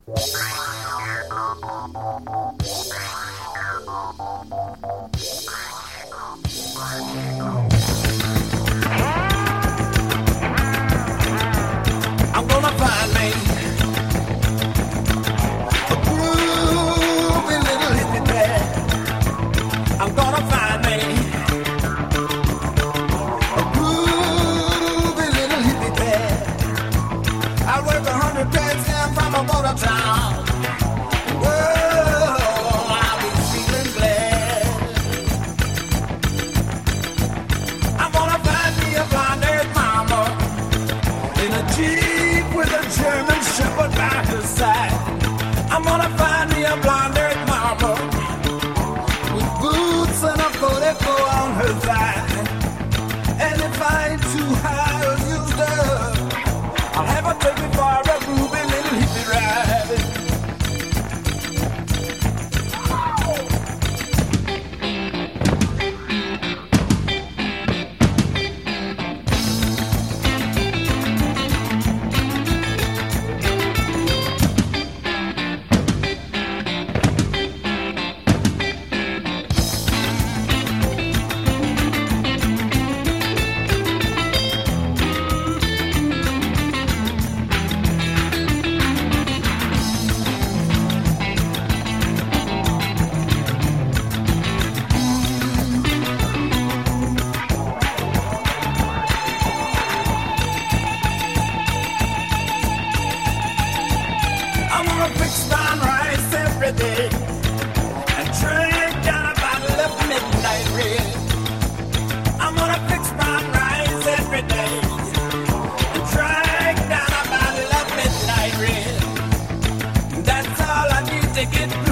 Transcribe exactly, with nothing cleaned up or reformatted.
I'm gonna find me a groovy little hippie pad. I'm gonna find me a groovy little hippie pad. I'll work a hundred packs down from a motor town. Whoa, I'll be feeling glad. I'm gonna find me a blonde-haired mama in a Jeep with a German Shepherd by her side. I'm gonna find me a blonde-haired mama with boots and a forty-four on her thigh. And if I ain't too high or used up, I'll have her take me for a groovy little hippie ride. Get